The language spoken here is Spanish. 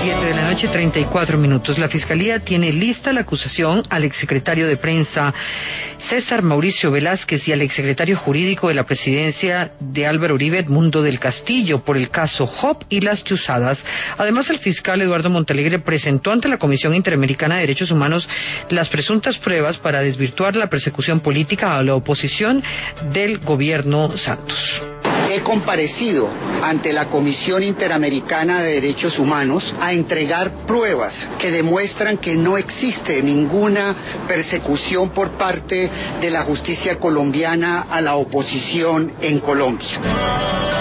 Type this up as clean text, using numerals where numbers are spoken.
7:34 p.m. La Fiscalía tiene lista la acusación al exsecretario de Prensa César Mauricio Velázquez y al exsecretario jurídico de la Presidencia de Álvaro Uribe, Edmundo del Castillo, por el caso Job y las chuzadas. Además, el fiscal Eduardo Montalegre presentó ante la Comisión Interamericana de Derechos Humanos las presuntas pruebas para desvirtuar la persecución política a la oposición del gobierno Santos. He comparecido ante la Comisión Interamericana de Derechos Humanos a entregar pruebas que demuestran que no existe ninguna persecución por parte de la justicia colombiana a la oposición en Colombia.